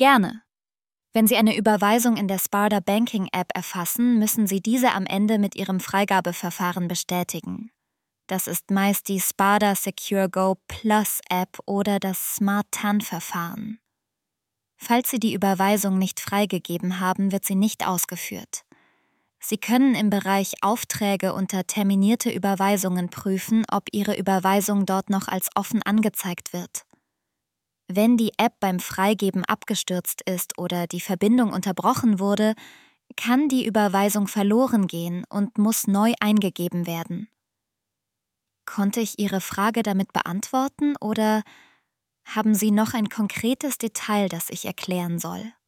Gerne. Wenn Sie eine Überweisung in der Sparda Banking App erfassen, müssen Sie diese am Ende mit Ihrem Freigabeverfahren bestätigen. Das ist meist die Sparda Secure Go Plus App oder das Smart TAN-Verfahren. Falls Sie die Überweisung nicht freigegeben haben, wird sie nicht ausgeführt. Sie können im Bereich Aufträge unter terminierte Überweisungen prüfen, ob Ihre Überweisung dort noch als offen angezeigt wird. Wenn die App beim Freigeben abgestürzt ist oder die Verbindung unterbrochen wurde, kann die Überweisung verloren gehen und muss neu eingegeben werden. Konnte ich Ihre Frage damit beantworten oder haben Sie noch ein konkretes Detail, das ich erklären soll?